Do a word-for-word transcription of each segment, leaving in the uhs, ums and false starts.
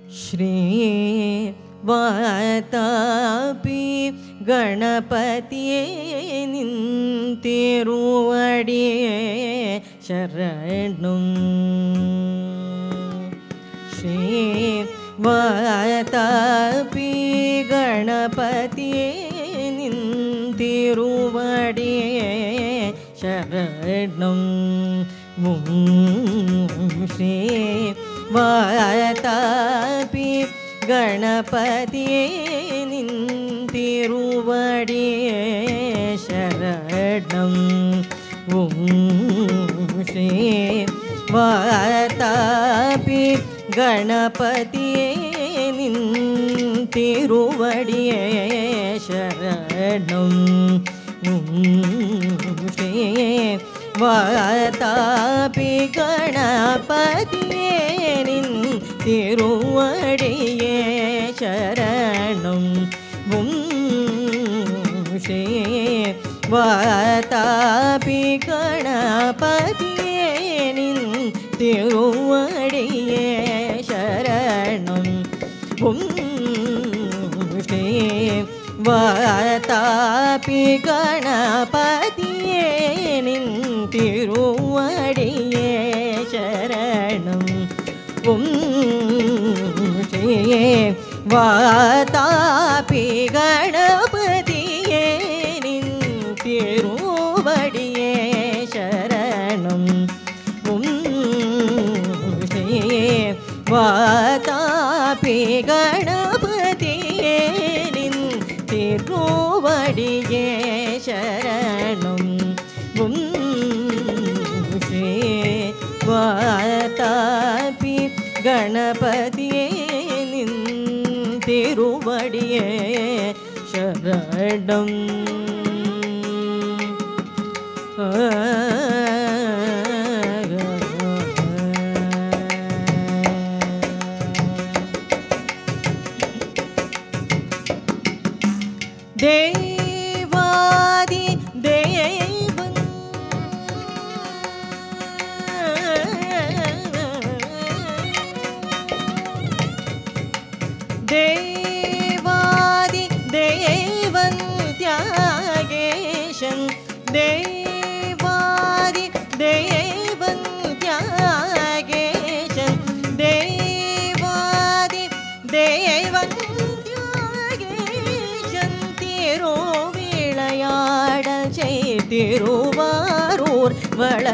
श्री वातापि गणपतिये निन्तिरुवडिये शरणं श्री वातापि गणपतिये निन्तिरुवडिये शरणं श्री वातापि गणपतिये निन्तिरुवडिये शरणं श्री वातापि गणपतिये निन्तिरुवडिये शरणं श्री वातापि गणपतिये निन्तिरुवडिये शरणं श्री वातापि गणपतिये निन्तिरुवडिये शरणं श्री वातापि गणपतिये निन्तिरुवडिये शरणं श्री वातापि गणपतिये निन्तिरुवडिये शरणं श्री वातापि गणपतिये निन्तिरुवडिये शरणं श्री वातापि गणपतिये निन्तिरुवडिये शरणं देवादि देवन देवादि देवन त्यागेशं देवादि देवन त्यागेशं देवादि देवन त्यागेशं तिरुविळयाडल செய்திருவாரூர் வள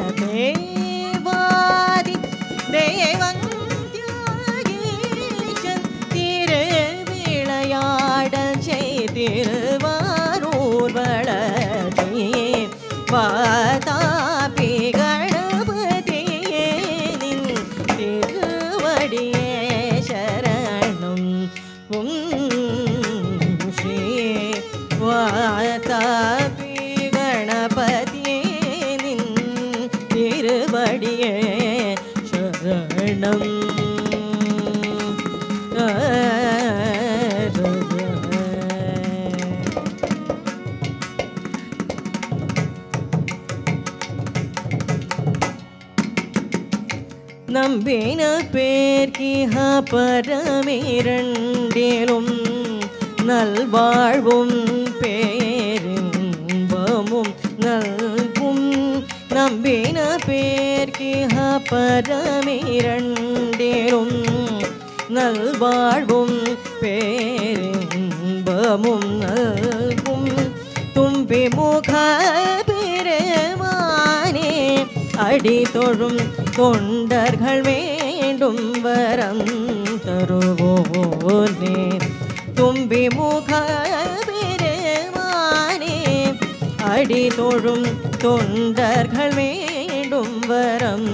தேவாதி தேவன் தியாகேசன் திருவிளையாடல் செய்திருவாரூர் வள வாதாபி கணபதியே நின்திருவடியே शरणं श्री वातापि गणपतिये निन्तिरुवडिये शरणं நம்பின பேர்க்கிஹ பரமிரண்டிலும் நல்வாழ்வும் பேரின்பமும் நல்கும் நம்பின பேர்க்கிஹ பரமிரண்டிலும் நல்வாழ்வும் பேரின்பமும் நல்கும் தும்பி முக பெருமானே அடி தொழும் தொண்டர்கள் வேண்டும் வரம் தருவோனே தும்பி முக பெருமானே அடி தொழும் தொண்டர்கள் வேண்டும் வரம்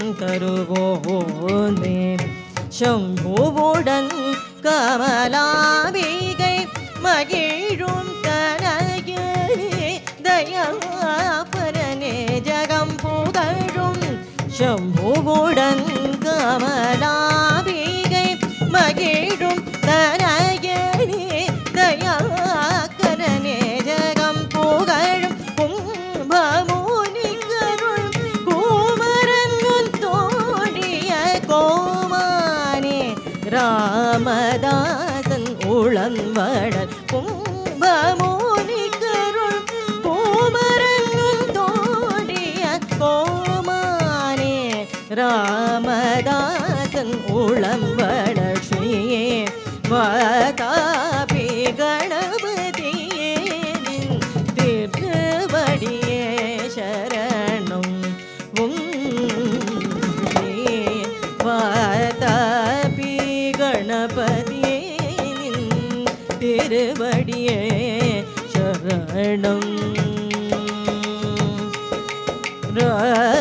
தருவோனே சம்புவுடன் கமலாம்பிகை மகிழும் தனகிரி தயாபரனே ஜகம் புகழும் शम्भुवुडन् कमलाம்பிகை மகிழும் தனகிரி தயாகரனே ஜகம் புகழும் கும்பமுனிகருள் குமரன் தோழிய கோமானே ராமதாசன் உளன்வடர் கும்பமோனிக்கருள் பூமரங்கும் தோடிய கோமானே ராமதாசன் உளம்படர் ஸ்ரீயே வாதாபி கணபதியே நின் திருவடியே சரணம் வாதாபி கணபதியே நின் திருவடியே சரணம்.